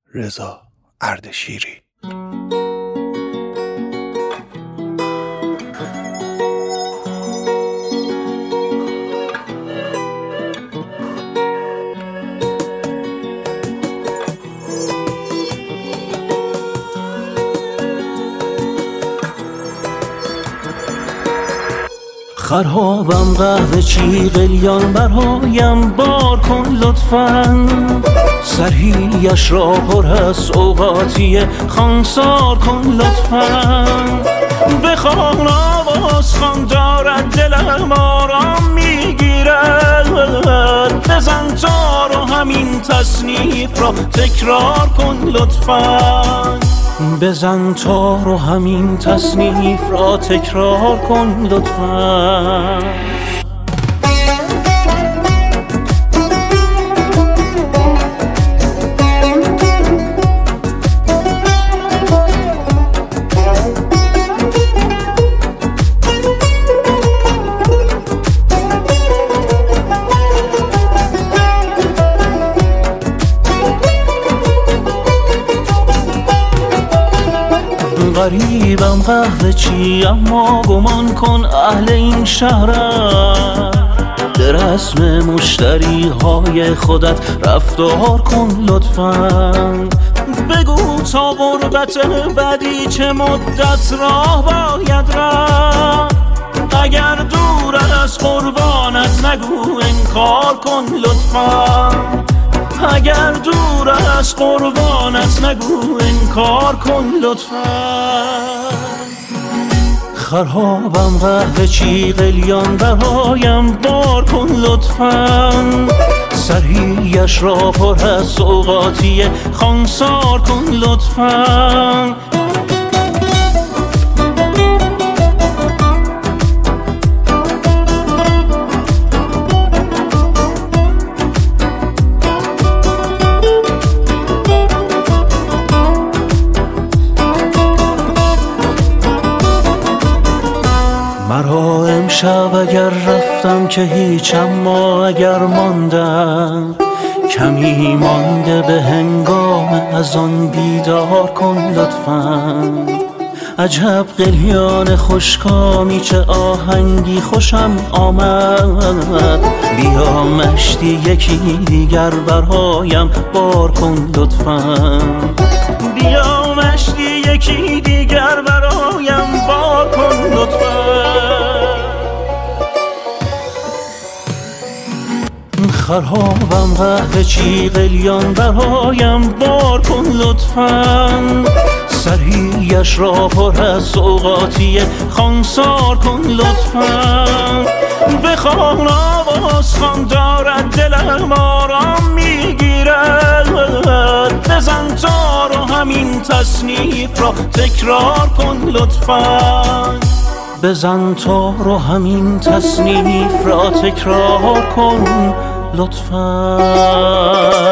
رضا اردشیری. خرابم قهوه چی قلیان برایم بار کن لطفاً، سرهیش را پر از اوقاتی خانسار کن لطفاً. بخوان آواز خان دارد دلم آرام میگیرد، بزن تار و همین تصنیف را تکرار کن لطفاً. بزن تار و همین تصنیف را تکرار کن لطفاً. غریبم قهوه چی اما گمان کن اهل این شهرم، به رسم مشتری های خودت رفتار کن لطفاً. بگو تا غربت بعدی چه مدت راه باید رفت، اگر دور از قربانت نگو انکار کن لطفاً. اگر دور از قربانت نگو انکار کن لطفاً. خرابم قهوه چی قلیان برایم بار کن لطفاً، سرهیش را پر از اوقاتی خانسار کن لطفاً. مرا امشب اگر رفتم که هیچ، اما اگر ماندم کمی مانده به هنگام از آن بیدار کن لطفاً. عجب قلیان خوشکامی چه آهنگی خوشم آمد، بیا مشتی یکی دیگر برایم بار کن لطفاً. بیا مشتی یکی دیگر برایم بار کن لطفاً. خرابم قهوه چی قلیان برایم بار کن لطفاً، سرهیش را پر از اوقاتی خانسار کن لطفاً. بخوان آواز خان دارد دلم آرام میگیرد، بزن تار و همین تصنیف را تکرار کن لطفاً. بزن تار و همین تصنیف را تکرار کن لطفاً.